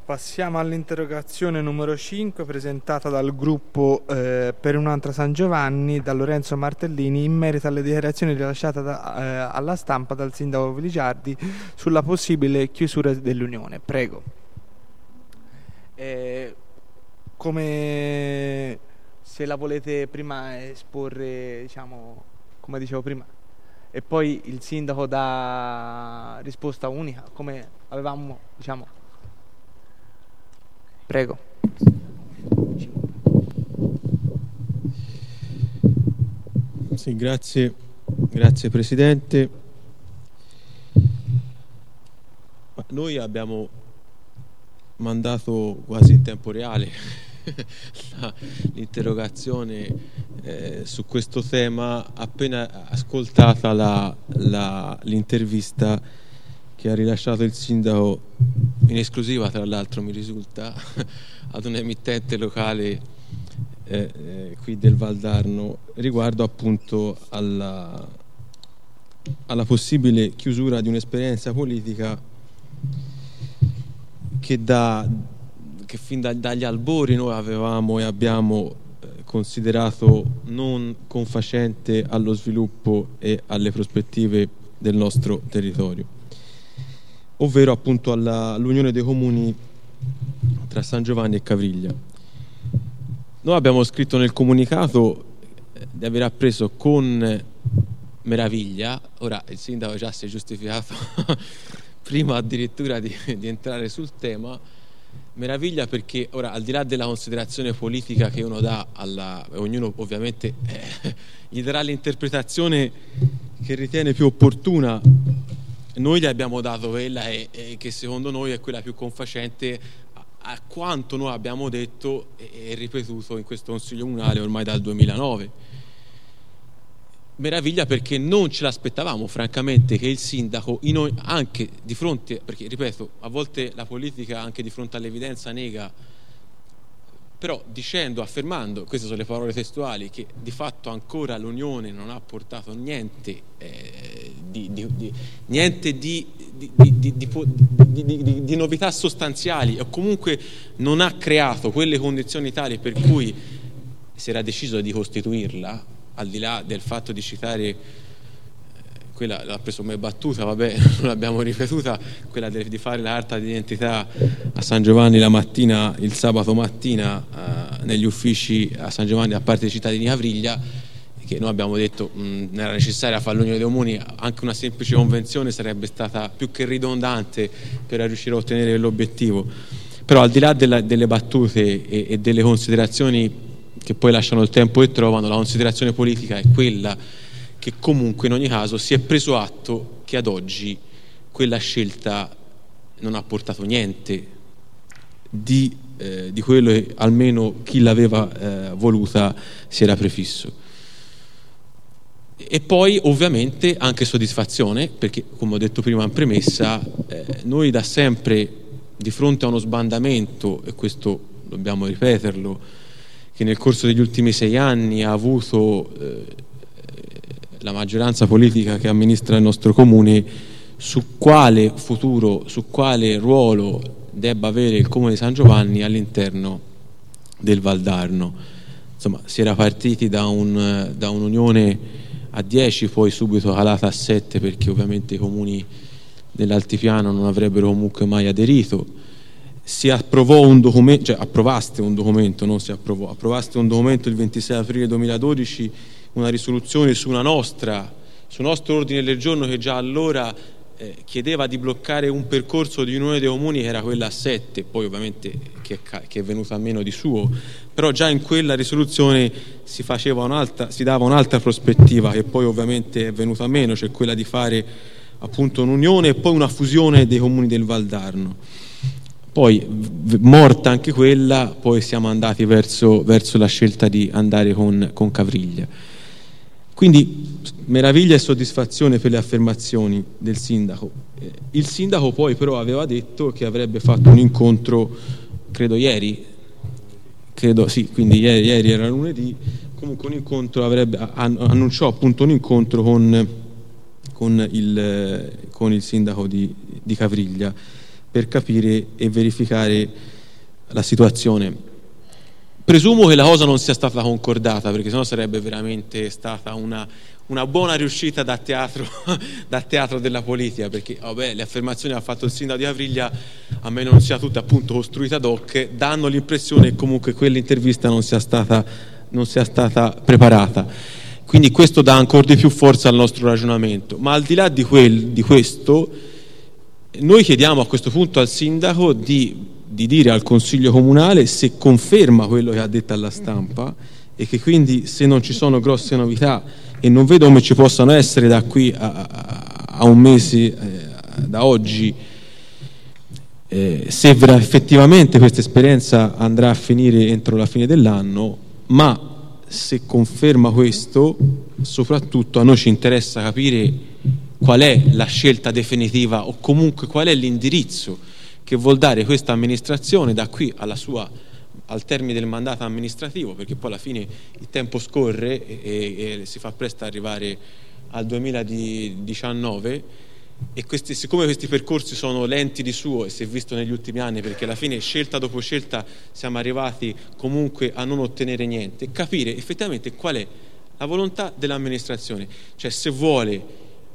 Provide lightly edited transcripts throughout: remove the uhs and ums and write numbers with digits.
Passiamo all'interrogazione numero 5 presentata dal gruppo Per un'altra San Giovanni da Lorenzo Martellini in merito alle dichiarazioni rilasciate alla stampa dal sindaco Viligiardi sulla possibile chiusura dell'Unione. Prego. Come se la volete prima esporre, diciamo, come dicevo prima, e poi il sindaco dà risposta unica, come avevamo, diciamo. Prego. Sì, grazie Presidente. Noi abbiamo mandato quasi in tempo reale l'interrogazione su questo tema appena ascoltata l'intervista che ha rilasciato il sindaco in esclusiva, tra l'altro mi risulta, ad un emittente locale qui del Valdarno riguardo appunto alla possibile chiusura di un'esperienza politica che fin dagli albori noi avevamo e abbiamo considerato non confacente allo sviluppo e alle prospettive del nostro territorio, ovvero appunto all'unione dei comuni tra San Giovanni e Cavriglia. Noi abbiamo scritto nel comunicato di aver appreso con meraviglia, ora il sindaco già si è giustificato prima addirittura di entrare sul tema, meraviglia perché ora, al di là della considerazione politica che uno dà ognuno ovviamente gli darà l'interpretazione che ritiene più opportuna, noi gli abbiamo dato quella che secondo noi è quella più confacente a quanto noi abbiamo detto e ripetuto in questo Consiglio Comunale ormai dal 2009. Meraviglia perché non ce l'aspettavamo francamente che il sindaco anche di fronte, perché ripeto, a volte la politica anche di fronte all'evidenza nega, però affermando, queste sono le parole testuali, che di fatto ancora l'Unione non ha portato niente di novità sostanziali, o comunque non ha creato quelle condizioni tali per cui si era deciso di costituirla, al di là del fatto di citare quella l'ha preso come battuta, vabbè, non l'abbiamo ripetuta, quella di fare la carta d'identità a San Giovanni la mattina, il sabato mattina negli uffici a San Giovanni da parte dei cittadini di Cavriglia, che noi abbiamo detto era necessaria fare l'unione dei comuni, anche una semplice convenzione sarebbe stata più che ridondante per riuscire a ottenere l'obiettivo. Però al di là delle battute e delle considerazioni che poi lasciano il tempo che trovano, la considerazione politica è quella che comunque in ogni caso si è preso atto che ad oggi quella scelta non ha portato niente di quello che almeno chi l'aveva voluta si era prefisso. E poi ovviamente anche soddisfazione, perché come ho detto prima in premessa, noi da sempre di fronte a uno sbandamento, e questo dobbiamo ripeterlo, che nel corso degli ultimi 6 anni ha avuto la maggioranza politica che amministra il nostro comune, su quale futuro, su quale ruolo debba avere il comune di San Giovanni all'interno del Valdarno. Insomma, si era partiti da un'unione a 10, poi subito calata a 7, perché ovviamente i comuni dell'altipiano non avrebbero comunque mai aderito. Si approvò un documento, cioè approvaste un documento, non si approvò, approvaste un documento il 26 aprile 2012, una risoluzione su nostro ordine del giorno che già allora chiedeva di bloccare un percorso di unione dei comuni che era quella a 7, poi ovviamente che è venuta a meno di suo, però già in quella risoluzione si dava un'altra prospettiva che poi ovviamente è venuta a meno, cioè quella di fare appunto un'unione e poi una fusione dei comuni del Valdarno. Poi morta anche quella, poi siamo andati verso la scelta di andare con Cavriglia. Quindi meraviglia e soddisfazione per le affermazioni del sindaco. Il sindaco poi però aveva detto che avrebbe fatto un incontro, credo ieri, quindi ieri era lunedì, comunque un incontro, annunciò appunto un incontro con il sindaco di Cavriglia, per capire e verificare la situazione. Presumo che la cosa non sia stata concordata, perché sennò sarebbe veramente stata una buona riuscita da teatro della politica, perché le affermazioni che ha fatto il sindaco di Avriglia, a meno non sia tutta appunto costruita ad hoc, danno l'impressione che comunque quell'intervista non sia stata preparata. Quindi questo dà ancora di più forza al nostro ragionamento. Ma al di là di questo, noi chiediamo a questo punto al sindaco di dire al Consiglio Comunale se conferma quello che ha detto alla stampa, e che quindi, se non ci sono grosse novità, e non vedo come ci possano essere da qui a un mese da oggi, se effettivamente questa esperienza andrà a finire entro la fine dell'anno. Ma se conferma questo, soprattutto a noi ci interessa capire qual è la scelta definitiva, o comunque qual è l'indirizzo che vuol dare questa amministrazione da qui al termine del mandato amministrativo, perché poi alla fine il tempo scorre e si fa presto arrivare al 2019, e siccome questi percorsi sono lenti di suo, e si è visto negli ultimi anni, perché alla fine scelta dopo scelta siamo arrivati comunque a non ottenere niente, capire effettivamente qual è la volontà dell'amministrazione, cioè se vuole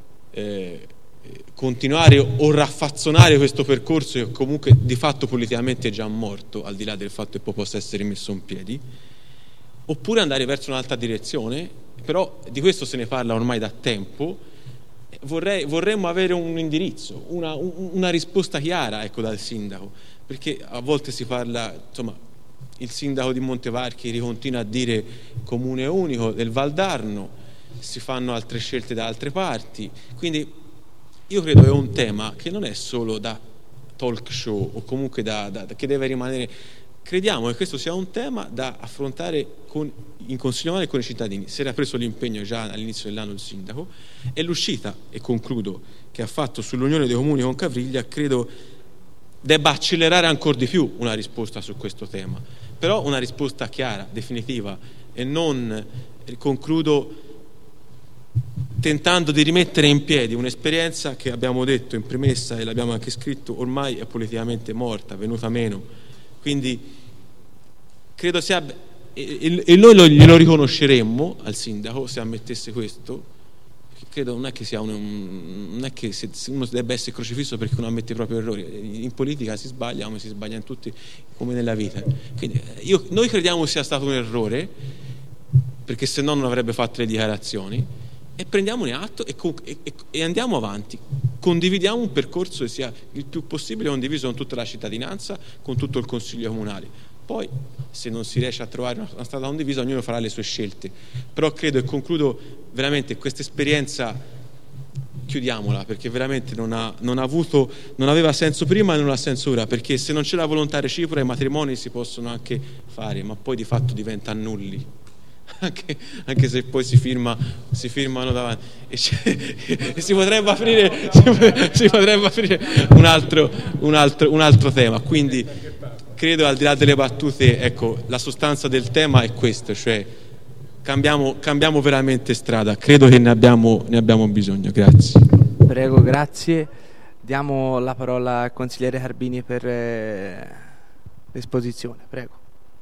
continuare o raffazzonare questo percorso che comunque di fatto politicamente è già morto, al di là del fatto che poi possa essere messo in piedi, oppure andare verso un'altra direzione. Però di questo se ne parla ormai da tempo. Vorremmo avere un indirizzo, una risposta chiara, ecco, dal sindaco, perché a volte si parla, insomma, il sindaco di Montevarchi continua a dire comune unico del Valdarno, si fanno altre scelte da altre parti, quindi io credo che è un tema che non è solo da talk show, o comunque che deve rimanere. Crediamo che questo sia un tema da affrontare in Consiglio Comunale con i cittadini. Si era preso l'impegno già all'inizio dell'anno il sindaco, e l'uscita, e concludo, che ha fatto sull'Unione dei Comuni con Caviglia credo debba accelerare ancora di più una risposta su questo tema, però una risposta chiara, definitiva, e non, concludo, tentando di rimettere in piedi un'esperienza che abbiamo detto in premessa, e l'abbiamo anche scritto, ormai è politicamente morta, venuta meno. Quindi credo sia, e noi glielo riconosceremmo al sindaco se ammettesse questo. Credo non è che sia non è che se uno debba essere crocifisso perché non ammette i propri errori. In politica si sbaglia come si sbaglia in tutti, come nella vita. Quindi noi crediamo sia stato un errore, perché se no non avrebbe fatto le dichiarazioni, e prendiamone atto e andiamo avanti. Condividiamo un percorso che sia il più possibile condiviso con tutta la cittadinanza, con tutto il Consiglio Comunale. Poi, se non si riesce a trovare una strada condivisa, ognuno farà le sue scelte. Però credo, e concludo, veramente questa esperienza chiudiamola, perché veramente non aveva senso prima e non ha senso ora, perché se non c'è la volontà reciproca i matrimoni si possono anche fare, ma poi di fatto diventano nulli. Anche se poi si firmano davanti e si potrebbe aprire un altro tema. Quindi credo, al di là delle battute, ecco, la sostanza del tema è questo, cioè cambiamo veramente strada. Credo che ne abbiamo bisogno. Grazie. Prego, grazie. Diamo la parola al consigliere Carbini per l'esposizione. Prego.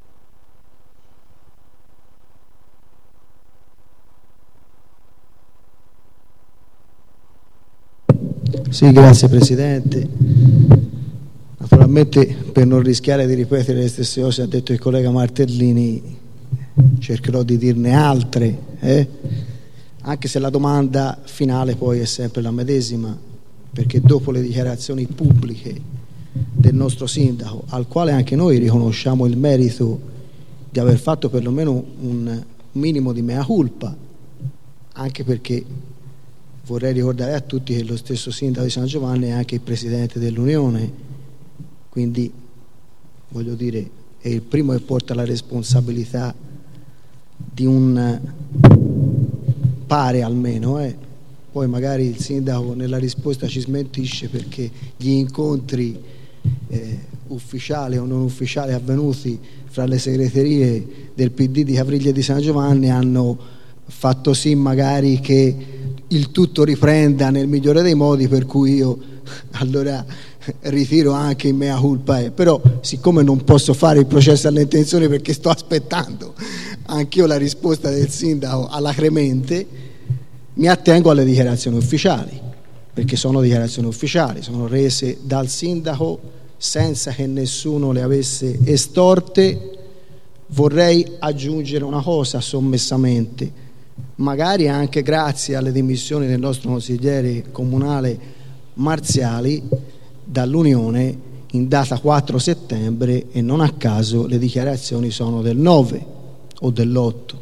Sì, grazie Presidente. Naturalmente, per non rischiare di ripetere le stesse cose che ha detto il collega Martellini, cercherò di dirne altre, anche se la domanda finale poi è sempre la medesima, perché dopo le dichiarazioni pubbliche del nostro sindaco, al quale anche noi riconosciamo il merito di aver fatto perlomeno un minimo di mea culpa, anche perché vorrei ricordare a tutti che lo stesso sindaco di San Giovanni è anche il presidente dell'Unione, quindi voglio dire è il primo che porta la responsabilità di un pare almeno, poi magari il sindaco nella risposta ci smentisce, perché gli incontri ufficiali o non ufficiali avvenuti fra le segreterie del PD di Caviglia e di San Giovanni hanno fatto sì magari che il tutto riprenda nel migliore dei modi, per cui io allora ritiro anche in mea culpa, però siccome non posso fare il processo alle intenzioni perché sto aspettando anch'io la risposta del sindaco alacremente, mi attengo alle dichiarazioni ufficiali, perché sono dichiarazioni ufficiali, sono rese dal sindaco senza che nessuno le avesse estorte. Vorrei aggiungere una cosa sommessamente, magari anche grazie alle dimissioni del nostro consigliere comunale Marziali dall'Unione in data 4 settembre, e non a caso le dichiarazioni sono del 9 o dell'8,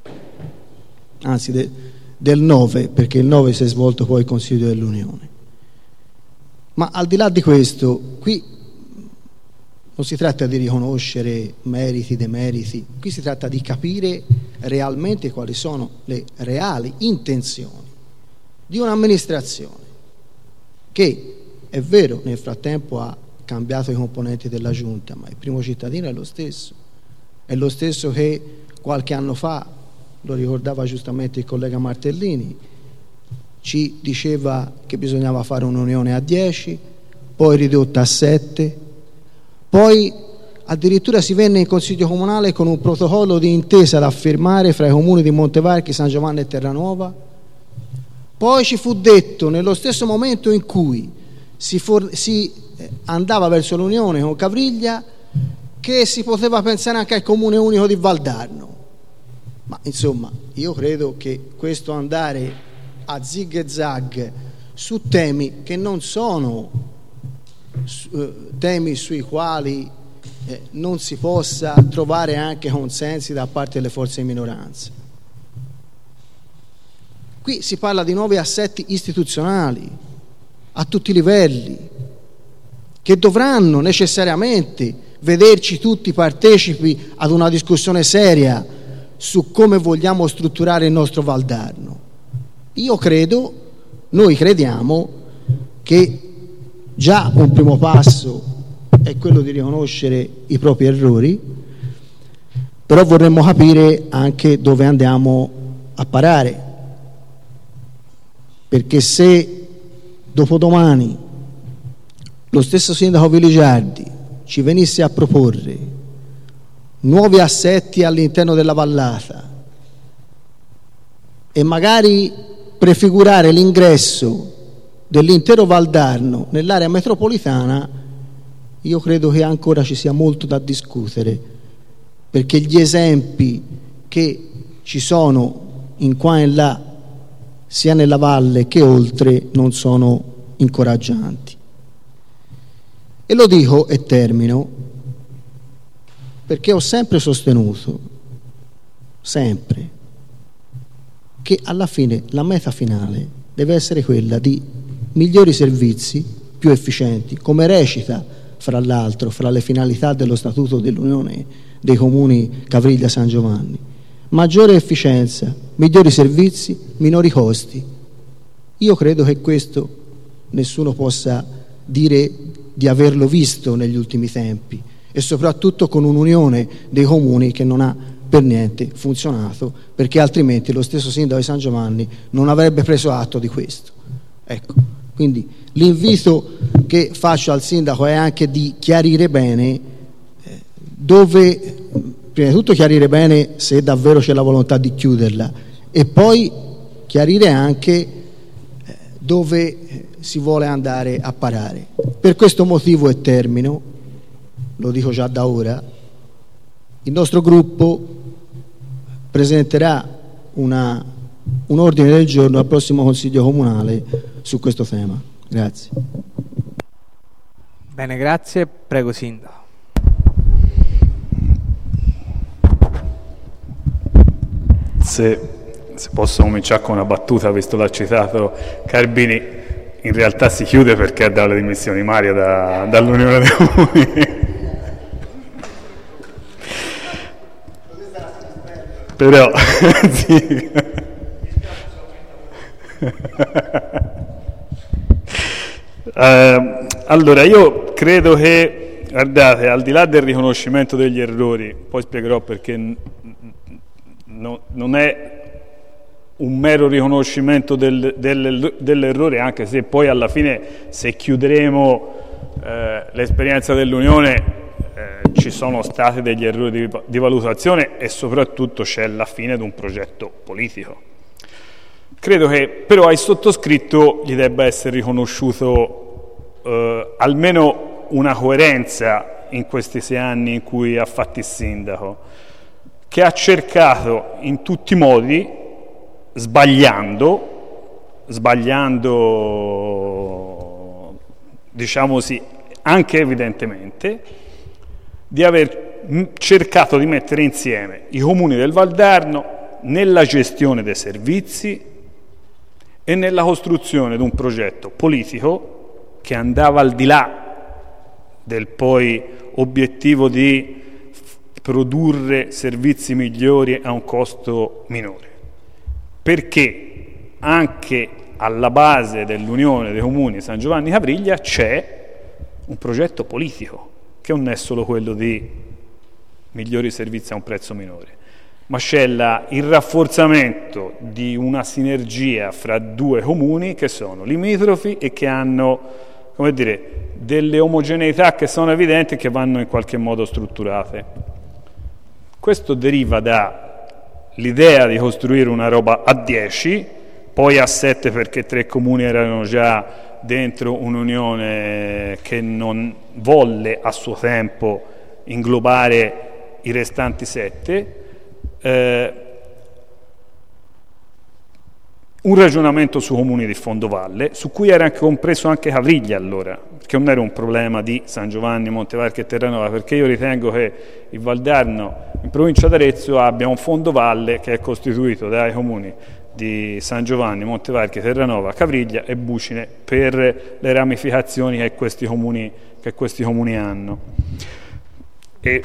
anzi del 9, perché il 9 si è svolto poi il Consiglio dell'Unione. Ma al di là di questo, qui non si tratta di riconoscere meriti, demeriti, qui si tratta di capire realmente quali sono le reali intenzioni di un'amministrazione che, è vero, nel frattempo ha cambiato i componenti della giunta, ma il primo cittadino è lo stesso che qualche anno fa, lo ricordava giustamente il collega Martellini, ci diceva che bisognava fare un'unione a 10, poi ridotta a 7, poi addirittura si venne in Consiglio Comunale con un protocollo di intesa da firmare fra i comuni di Montevarchi, San Giovanni e Terranova. Poi ci fu detto, nello stesso momento in cui si andava verso l'unione con Cavriglia, che si poteva pensare anche al comune unico di Valdarno. Ma insomma, io credo che questo andare a zig e zag su temi che non sono temi sui quali non si possa trovare anche consensi da parte delle forze di minoranza. Qui si parla di nuovi assetti istituzionali a tutti i livelli, che dovranno necessariamente vederci tutti partecipi ad una discussione seria su come vogliamo strutturare il nostro Valdarno. Noi crediamo che già un primo passo è quello di riconoscere i propri errori, però vorremmo capire anche dove andiamo a parare, perché se dopodomani lo stesso sindaco Viligiardi ci venisse a proporre nuovi assetti all'interno della vallata e magari prefigurare l'ingresso dell'intero Valdarno nell'area metropolitana, io credo che ancora ci sia molto da discutere, perché gli esempi che ci sono in qua e là, sia nella valle che oltre, non sono incoraggianti. E lo dico e termino, perché ho sempre sostenuto, sempre, che alla fine la meta finale deve essere quella di migliori servizi, più efficienti, come recita fra l'altro fra le finalità dello Statuto dell'Unione dei Comuni Cavriglia San Giovanni. Maggiore efficienza, migliori servizi, minori costi. Io credo che questo nessuno possa dire di averlo visto negli ultimi tempi, e soprattutto con un'unione dei comuni che non ha per niente funzionato, perché altrimenti lo stesso sindaco di San Giovanni non avrebbe preso atto di questo. Ecco, quindi l'invito che faccio al sindaco è anche di chiarire bene dove, prima di tutto chiarire bene se davvero c'è la volontà di chiuderla, e poi chiarire anche dove si vuole andare a parare. Per questo motivo, e termino, lo dico già da ora, il nostro gruppo presenterà un ordine del giorno al prossimo Consiglio Comunale su questo tema. Grazie. Bene, grazie. Prego, Sindaco. Se posso cominciare con una battuta, visto l'ha citato Carbini, in realtà si chiude perché ha dato le dimissioni Mario dall'Unione dei Comuni. Però sì. Allora, io credo che, guardate, al di là del riconoscimento degli errori, poi spiegherò perché non è un mero riconoscimento dell'errore, anche se poi alla fine, se chiuderemo l'esperienza dell'Unione ci sono stati degli errori di valutazione e soprattutto c'è la fine di un progetto politico. Credo che però ai sottoscritto gli debba essere riconosciuto almeno una coerenza in questi 6 anni in cui ha fatto il sindaco, che ha cercato in tutti i modi, sbagliando diciamo sì, anche evidentemente, di aver cercato di mettere insieme i comuni del Valdarno nella gestione dei servizi e nella costruzione di un progetto politico che andava al di là del poi obiettivo di produrre servizi migliori a un costo minore, perché anche alla base dell'Unione dei Comuni San Giovanni Capriglia c'è un progetto politico che non è solo quello di migliori servizi a un prezzo minore, ma c'è il rafforzamento di una sinergia fra 2 comuni che sono limitrofi e che hanno, come dire, delle omogeneità che sono evidenti e che vanno in qualche modo strutturate. Questo deriva dall'idea di costruire una roba a 10, poi a 7 perché 3 comuni erano già dentro un'unione che non volle a suo tempo inglobare i restanti 7, un ragionamento su comuni di fondovalle, su cui era compreso anche Cavriglia allora, perché non era un problema di San Giovanni, Montevarchi e Terranova, perché io ritengo che il Valdarno in provincia d'Arezzo abbia un fondovalle che è costituito dai comuni di San Giovanni, Montevarchi, Terranova, Cavriglia e Bucine per le ramificazioni che questi comuni hanno. E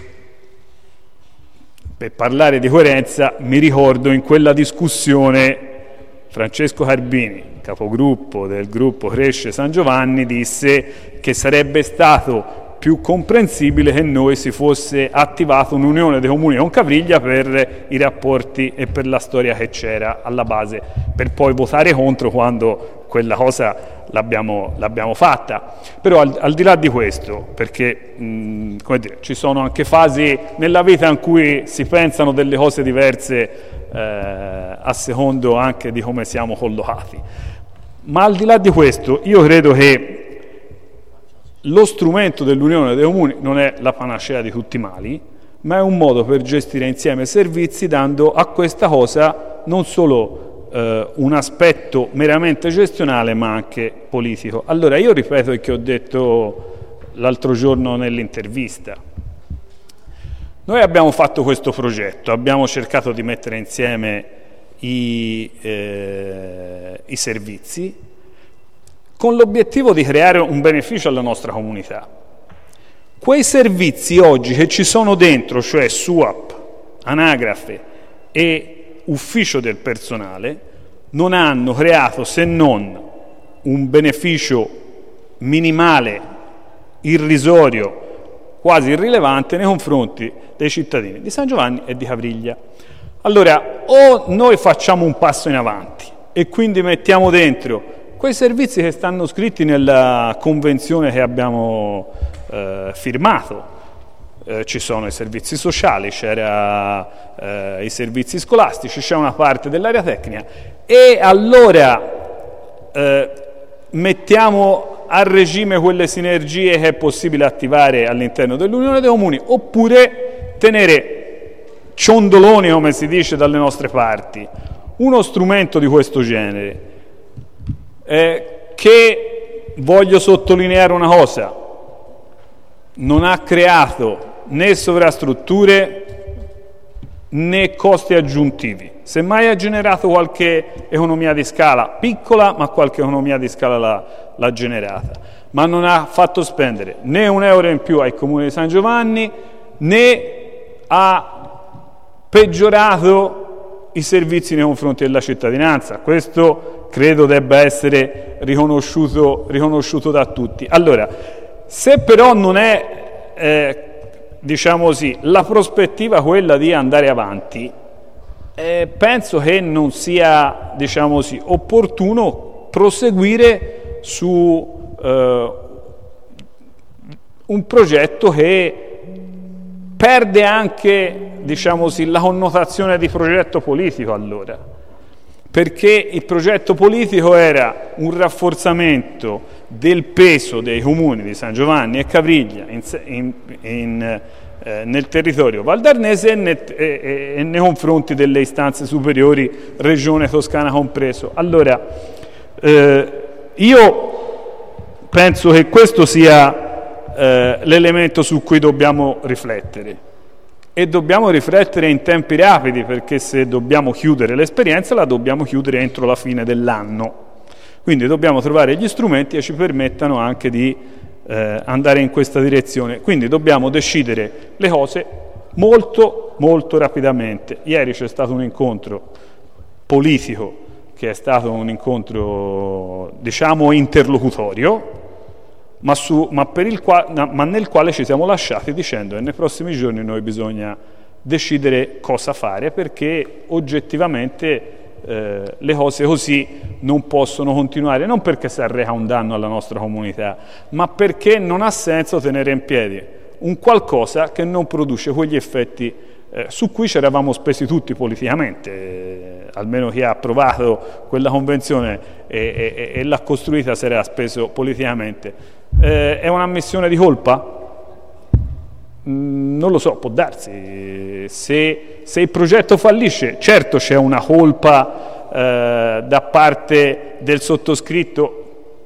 per parlare di coerenza mi ricordo in quella discussione Francesco Carbini, capogruppo del gruppo Cresce San Giovanni, disse che sarebbe stato più comprensibile che noi si fosse attivato un'unione dei comuni con Cavriglia per i rapporti e per la storia che c'era alla base, per poi votare contro quando quella cosa l'abbiamo fatta. Però al di là di questo, perché come dire, ci sono anche fasi nella vita in cui si pensano delle cose diverse a secondo anche di come siamo collocati, ma al di là di questo io credo che lo strumento dell'Unione dei Comuni non è la panacea di tutti i mali, ma è un modo per gestire insieme servizi, dando a questa cosa non solo un aspetto meramente gestionale, ma anche politico. Allora, io ripeto il che ho detto l'altro giorno nell'intervista. Noi abbiamo fatto questo progetto, abbiamo cercato di mettere insieme i servizi, con l'obiettivo di creare un beneficio alla nostra comunità. Quei servizi oggi che ci sono dentro, cioè SUAP, anagrafe e ufficio del personale, non hanno creato se non un beneficio minimale, irrisorio, quasi irrilevante nei confronti dei cittadini di San Giovanni e di Cavriglia. Allora, o noi facciamo un passo in avanti e quindi mettiamo dentro quei servizi che stanno scritti nella convenzione che abbiamo firmato, ci sono i servizi sociali, c'era i servizi scolastici, c'è una parte dell'area tecnica, e allora mettiamo a regime quelle sinergie che è possibile attivare all'interno dell'Unione dei Comuni, oppure tenere ciondoloni, come si dice dalle nostre parti, uno strumento di questo genere. Che voglio sottolineare una cosa: non ha creato né sovrastrutture né costi aggiuntivi, semmai ha generato qualche economia di scala piccola, ma qualche economia di scala l'ha generata, ma non ha fatto spendere né un euro in più ai comuni di San Giovanni, né ha peggiorato i servizi nei confronti della cittadinanza. Questo credo debba essere riconosciuto da tutti. Allora, se però non è diciamo così, la prospettiva quella di andare avanti, penso che non sia, diciamo così, opportuno proseguire su un progetto che perde anche, diciamo così, la connotazione di progetto politico allora, perché il progetto politico era un rafforzamento del peso dei comuni di San Giovanni e Capriglia nel territorio valdarnese e nei confronti delle istanze superiori, regione toscana compreso. Allora, io penso che questo sia l'elemento su cui dobbiamo riflettere, e dobbiamo riflettere in tempi rapidi, perché se dobbiamo chiudere l'esperienza la dobbiamo chiudere entro la fine dell'anno, quindi dobbiamo trovare gli strumenti che ci permettano anche di andare in questa direzione, quindi dobbiamo decidere le cose molto molto rapidamente. Ieri c'è stato un incontro politico che è stato un incontro, diciamo, interlocutorio, ma nel quale ci siamo lasciati dicendo che nei prossimi giorni noi bisogna decidere cosa fare, perché oggettivamente le cose così non possono continuare, non perché si arreca un danno alla nostra comunità, ma perché non ha senso tenere in piedi un qualcosa che non produce quegli effetti su cui ci eravamo spesi tutti politicamente, almeno chi ha approvato quella convenzione e l'ha costruita si era speso politicamente. È un'ammissione di colpa? Non lo so, può darsi. Se il progetto fallisce, certo c'è una colpa da parte del sottoscritto,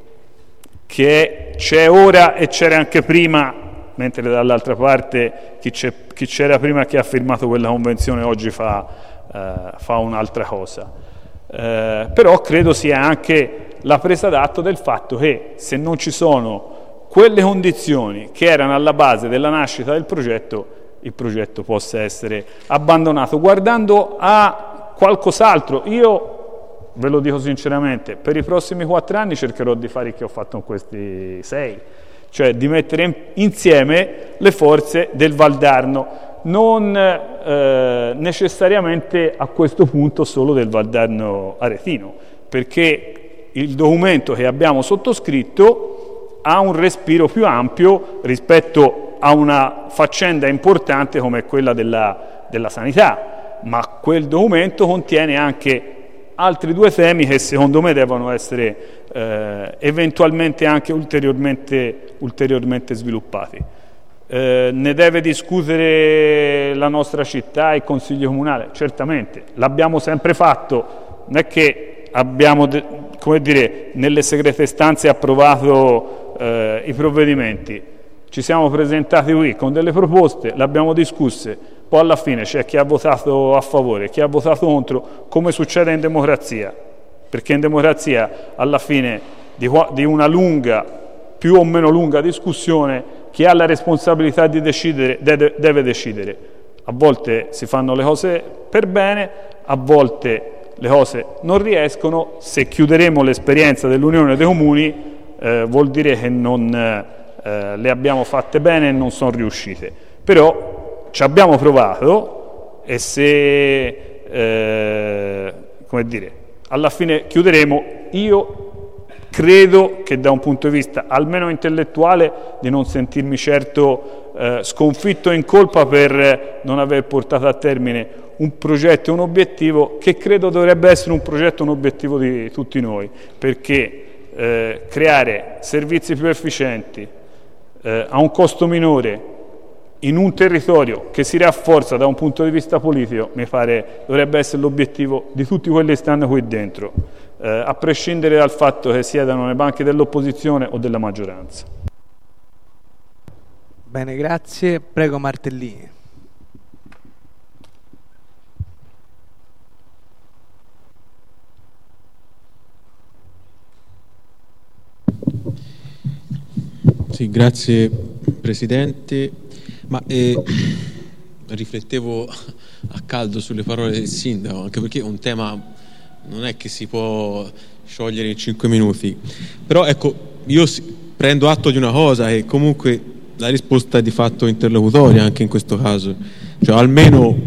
che c'è ora e c'era anche prima, mentre dall'altra parte chi c'era prima, che ha firmato quella convenzione, oggi fa un'altra cosa. Però credo sia anche la presa d'atto del fatto che se non ci sono quelle condizioni che erano alla base della nascita del progetto, il progetto possa essere abbandonato, guardando a qualcos'altro. Io ve lo dico sinceramente, per i prossimi 4 anni cercherò di fare il che ho fatto in questi 6, cioè di mettere insieme le forze del Valdarno, non necessariamente a questo punto solo del Valdarno aretino, perché il documento che abbiamo sottoscritto ha un respiro più ampio rispetto a una faccenda importante come quella della sanità, ma quel documento contiene anche altri 2 temi che secondo me devono essere eventualmente anche ulteriormente sviluppati. Ne deve discutere la nostra città, il Consiglio Comunale? Certamente, l'abbiamo sempre fatto, non è che abbiamo, come dire, nelle segrete stanze approvato i provvedimenti. Ci siamo presentati qui con delle proposte, le abbiamo discusse, poi alla fine c'è chi ha votato a favore, chi ha votato contro, come succede in democrazia, perché in democrazia alla fine di una lunga, più o meno lunga discussione, chi ha la responsabilità di decidere deve decidere. A volte si fanno le cose per bene, a volte le cose non riescono. Se chiuderemo l'esperienza dell'Unione dei Comuni vuol dire che non le abbiamo fatte bene e non sono riuscite, però ci abbiamo provato, e se come dire, alla fine chiuderemo, io credo che da un punto di vista almeno intellettuale di non sentirmi certo sconfitto e in colpa per non aver portato a termine un progetto e un obiettivo che credo dovrebbe essere un progetto e un obiettivo di tutti noi, perché creare servizi più efficienti a un costo minore in un territorio che si rafforza da un punto di vista politico, mi pare dovrebbe essere l'obiettivo di tutti quelli che stanno qui dentro, a prescindere dal fatto che siedano nei banchi dell'opposizione o della maggioranza. Bene, grazie. Prego Martellini. Sì, grazie Presidente. Ma riflettevo a caldo sulle parole del Sindaco, anche perché un tema non è che si può sciogliere in 5 minuti. Però ecco, io prendo atto di una cosa, che comunque la risposta è di fatto interlocutoria anche in questo caso. Cioè almeno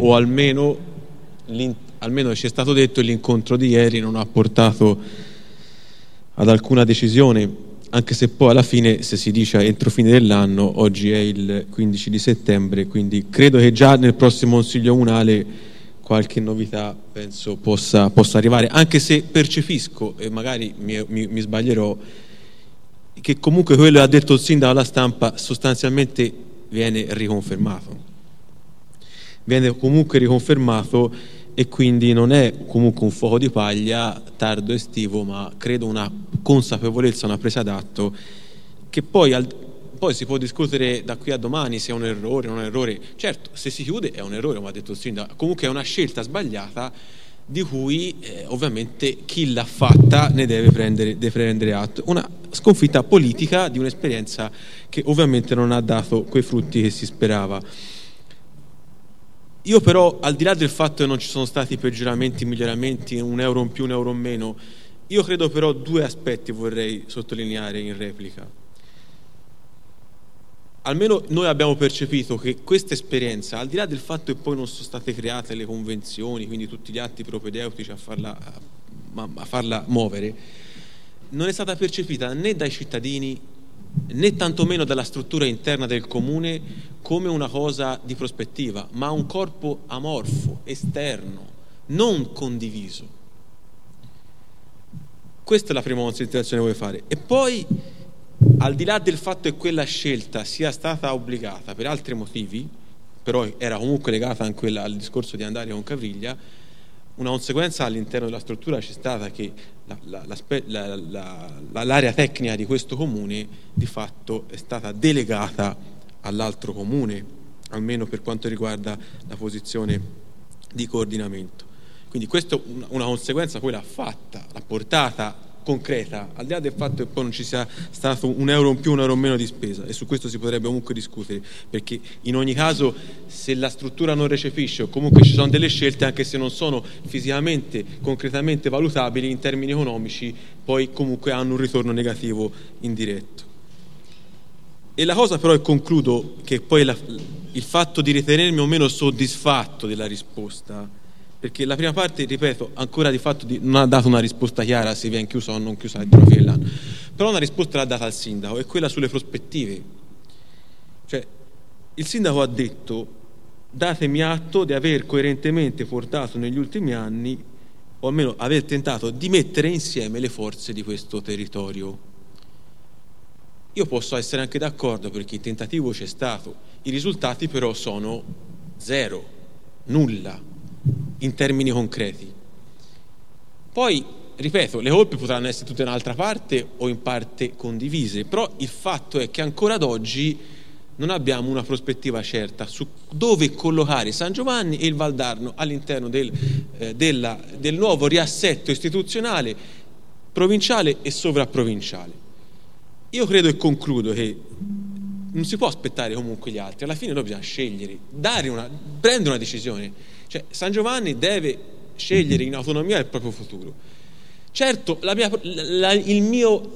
ci è stato detto, l'incontro di ieri non ha portato ad alcuna decisione. anche se poi alla fine, se si dice entro fine dell'anno, oggi è il 15 di settembre, quindi credo che già nel prossimo Consiglio Comunale qualche novità penso possa arrivare, anche se percepisco, e magari mi sbaglierò, che comunque quello che ha detto il sindaco alla stampa sostanzialmente viene riconfermato. Viene comunque riconfermato, e quindi non è comunque un fuoco di paglia tardo estivo, ma credo una consapevolezza, una presa d'atto che poi si può discutere da qui a domani se è un errore o non è un errore. Certo, se si chiude è un errore, come ha detto il sindaco, comunque è una scelta sbagliata di cui ovviamente chi l'ha fatta ne deve prendere atto. Una sconfitta politica di un'esperienza che ovviamente non ha dato quei frutti che si sperava. Io però, al di là del fatto che non ci sono stati peggioramenti, miglioramenti, un euro in più, un euro in meno, io credo però due aspetti vorrei sottolineare in replica. Almeno noi abbiamo percepito che questa esperienza, al di là del fatto che poi non sono state create le convenzioni, quindi tutti gli atti propedeutici a farla muovere, non è stata percepita né dai cittadini né tantomeno dalla struttura interna del comune come una cosa di prospettiva, ma un corpo amorfo, esterno, non condiviso. Questa è la prima considerazione che voglio fare. E poi, al di là del fatto che quella scelta sia stata obbligata per altri motivi, però era comunque legata anche al discorso di andare con Cavriglia, una conseguenza all'interno della struttura c'è stata che l'area tecnica di questo comune di fatto è stata delegata all'altro comune, almeno per quanto riguarda la posizione di coordinamento. Quindi questa è una conseguenza, poi l'ha portata concreta, al di là del fatto che poi non ci sia stato un euro in più, un euro in meno di spesa, e su questo si potrebbe comunque discutere, perché in ogni caso se la struttura non recepisce o comunque ci sono delle scelte, anche se non sono fisicamente, concretamente valutabili in termini economici, poi comunque hanno un ritorno negativo indiretto. E la cosa però, e concludo, che poi il fatto di ritenermi o meno soddisfatto della risposta, perché la prima parte, ripeto, ancora di fatto non ha dato una risposta chiara se viene chiusa o non chiusa entro la fine dell'anno, però una risposta l'ha data al sindaco, è quella sulle prospettive. Cioè, il sindaco ha detto: datemi atto di aver coerentemente portato negli ultimi anni, o almeno aver tentato di mettere insieme le forze di questo territorio. Io posso essere anche d'accordo, perché il tentativo c'è stato, i risultati però sono zero, nulla in termini concreti. Poi, ripeto, le colpe potranno essere tutte da un'altra parte o in parte condivise, però il fatto è che ancora ad oggi non abbiamo una prospettiva certa su dove collocare San Giovanni e il Valdarno all'interno del nuovo riassetto istituzionale provinciale e sovraprovinciale. Io credo, e concludo, che non si può aspettare comunque gli altri, alla fine noi bisogna scegliere, prendere una decisione. Cioè, San Giovanni deve scegliere in autonomia il proprio futuro. Certo, il mio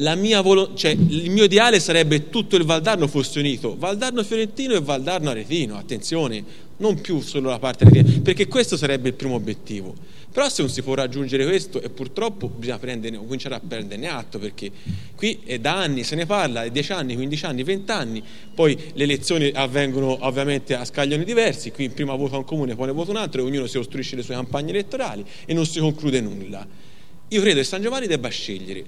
ideale sarebbe tutto il Valdarno fosse unito, Valdarno Fiorentino e Valdarno Aretino, attenzione, non più solo la parte aretina, perché questo sarebbe il primo obiettivo. Però se non si può raggiungere questo, e purtroppo bisogna cominciare a prenderne atto, perché qui è da anni se ne parla, è 10 anni, 15 anni, 20 anni, poi le elezioni avvengono ovviamente a scaglioni diversi, qui prima vota un comune, poi ne vota un altro, e ognuno si costruisce le sue campagne elettorali e non si conclude nulla. Io credo che San Giovanni debba scegliere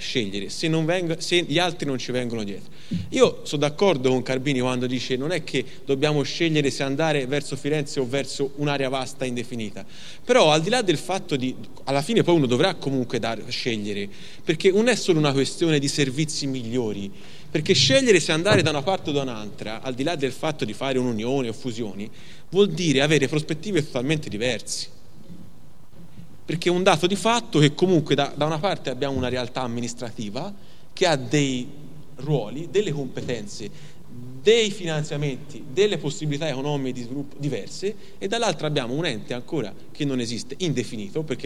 se gli altri non ci vengono dietro. Io sono d'accordo con Carbini quando dice: non è che dobbiamo scegliere se andare verso Firenze o verso un'area vasta indefinita, però al di là del fatto alla fine poi uno dovrà comunque scegliere, perché non è solo una questione di servizi migliori, perché scegliere se andare da una parte o da un'altra, al di là del fatto di fare un'unione o fusioni, vuol dire avere prospettive totalmente diverse. Perché è un dato di fatto che comunque da una parte abbiamo una realtà amministrativa che ha dei ruoli, delle competenze, dei finanziamenti, delle possibilità economiche di sviluppo diverse, e dall'altra abbiamo un ente ancora che non esiste, indefinito, perché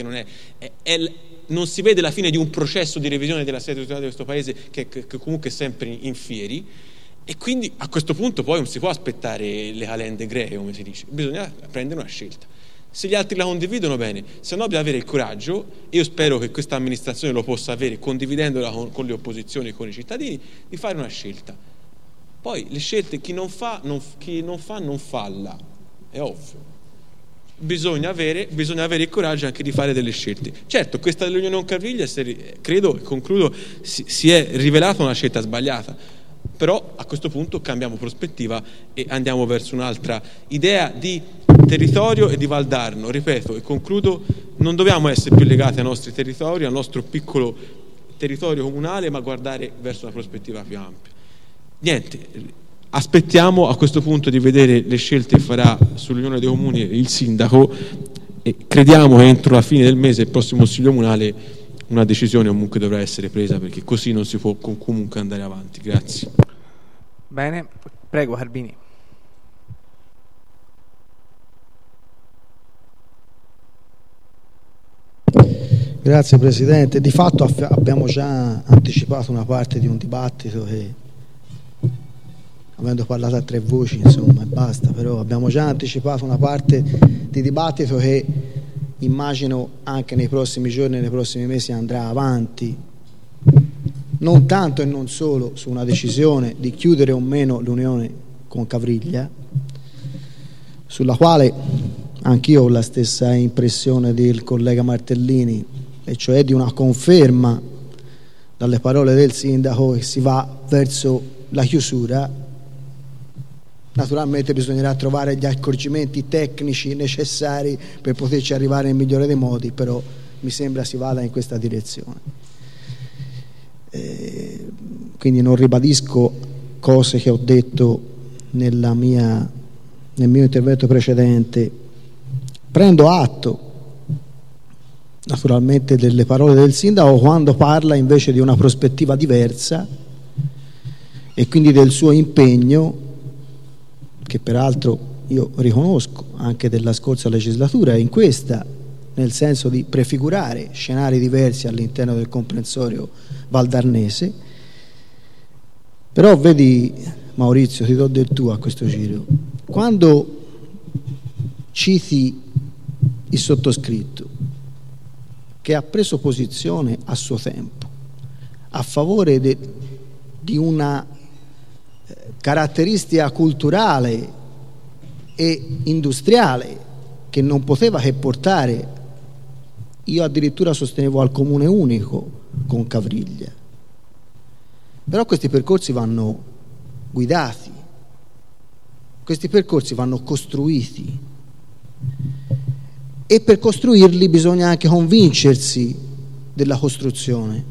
non si vede la fine di un processo di revisione della sede istituzionale di questo paese che comunque è sempre in fieri, e quindi a questo punto poi non si può aspettare le calende greche, come si dice, bisogna prendere una scelta. Se gli altri la condividono, bene, se no bisogna avere il coraggio, e io spero che questa amministrazione lo possa avere condividendola con le opposizioni e con i cittadini, di fare una scelta. Poi le scelte chi non fa non falla, è ovvio. Bisogna avere il coraggio anche di fare delle scelte. Certo, questa dell'Unione con Caviglia, credo, e concludo, si è rivelata una scelta sbagliata, però a questo punto cambiamo prospettiva e andiamo verso un'altra idea di territorio e di Valdarno. Ripeto e concludo, non dobbiamo essere più legati ai nostri territori, al nostro piccolo territorio comunale, ma guardare verso una prospettiva più ampia. Niente, aspettiamo a questo punto di vedere le scelte che farà sull'Unione dei Comuni il sindaco, e crediamo che entro la fine del mese, il prossimo Consiglio Comunale, una decisione comunque dovrà essere presa, perché così non si può comunque andare avanti. Grazie. Bene, prego Carbini. Grazie Presidente. Di fatto abbiamo già anticipato una parte di un dibattito che, avendo parlato a tre voci, insomma, e basta, però abbiamo già anticipato una parte di dibattito che immagino anche nei prossimi giorni e nei prossimi mesi andrà avanti, non tanto e non solo su una decisione di chiudere o meno l'unione con Cavriglia, sulla quale anch'io ho la stessa impressione del collega Martellini, e cioè di una conferma dalle parole del sindaco che si va verso la chiusura. Naturalmente bisognerà trovare gli accorgimenti tecnici necessari per poterci arrivare nel migliore dei modi, però mi sembra si vada in questa direzione. Quindi non ribadisco cose che ho detto nel mio intervento precedente. Prendo atto naturalmente delle parole del sindaco quando parla invece di una prospettiva diversa e quindi del suo impegno, che peraltro io riconosco anche della scorsa legislatura, in questa, nel senso di prefigurare scenari diversi all'interno del comprensorio valdarnese. Però vedi Maurizio, ti do del tuo a questo giro, quando citi il sottoscritto che ha preso posizione a suo tempo a favore di una caratteristica culturale e industriale che non poteva che portare, io addirittura sostenevo, al comune unico con Cavriglia. Però questi percorsi vanno guidati, questi percorsi vanno costruiti, e per costruirli bisogna anche convincersi della costruzione.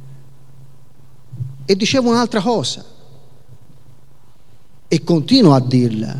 E dicevo un'altra cosa, e continuo a dirla,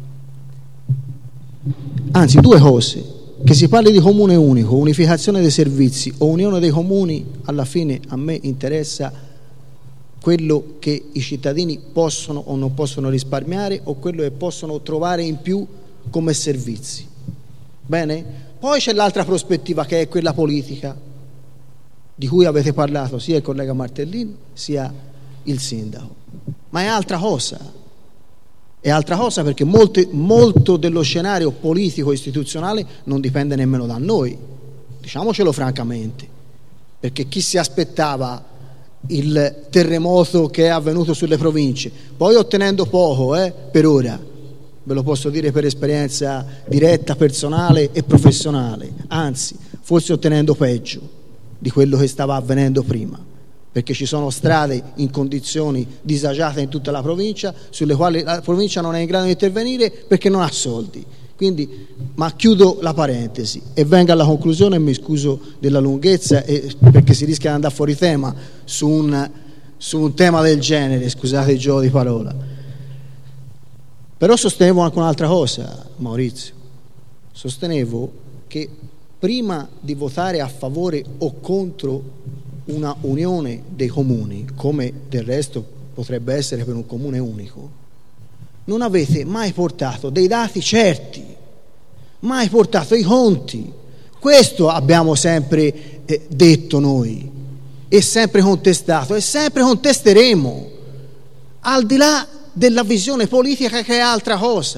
anzi due cose: che si parli di comune unico, unificazione dei servizi o unione dei comuni, alla fine a me interessa quello che i cittadini possono o non possono risparmiare, o quello che possono trovare in più come servizi. Bene? Poi c'è l'altra prospettiva, che è quella politica, di cui avete parlato sia il collega Martellini sia il sindaco, ma è altra cosa. È altra cosa perché molto dello scenario politico e istituzionale non dipende nemmeno da noi, diciamocelo francamente, perché chi si aspettava il terremoto che è avvenuto sulle province, poi ottenendo poco per ora, ve lo posso dire per esperienza diretta, personale e professionale, anzi forse ottenendo peggio di quello che stava avvenendo prima, perché ci sono strade in condizioni disagiate in tutta la provincia, sulle quali la provincia non è in grado di intervenire perché non ha soldi. Quindi, ma chiudo la parentesi e vengo alla conclusione, e mi scuso della lunghezza perché si rischia di andare fuori tema su un tema del genere, scusate il gioco di parola. Però sostenevo anche un'altra cosa, Maurizio, sostenevo che prima di votare a favore o contro una unione dei comuni, come del resto potrebbe essere per un comune unico, non avete mai portato dei dati certi, mai portato i conti. Questo abbiamo sempre detto noi, e sempre contestato, e sempre contesteremo, al di là della visione politica, che è altra cosa.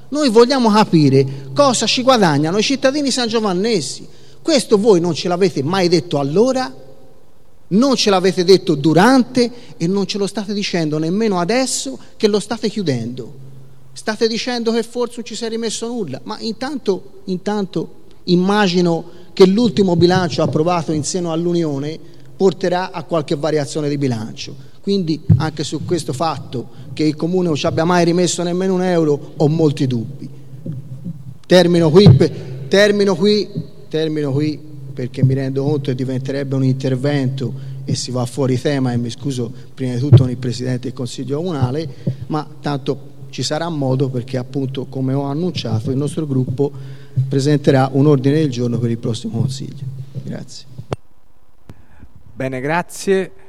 Noi vogliamo capire cosa ci guadagnano i cittadini sangiovannesi. Questo voi non ce l'avete mai detto allora, non ce l'avete detto durante e non ce lo state dicendo nemmeno adesso che lo state chiudendo. State dicendo che forse non ci si è rimesso nulla, ma intanto immagino che l'ultimo bilancio approvato in seno all'Unione porterà a qualche variazione di bilancio. Quindi anche su questo fatto che il Comune non ci abbia mai rimesso nemmeno un euro ho molti dubbi. Termino qui perché mi rendo conto che diventerebbe un intervento e si va fuori tema, e mi scuso prima di tutto con il Presidente del Consiglio Comunale, ma tanto ci sarà modo, perché appunto, come ho annunciato, il nostro gruppo presenterà un ordine del giorno per il prossimo Consiglio. Grazie. Bene, grazie.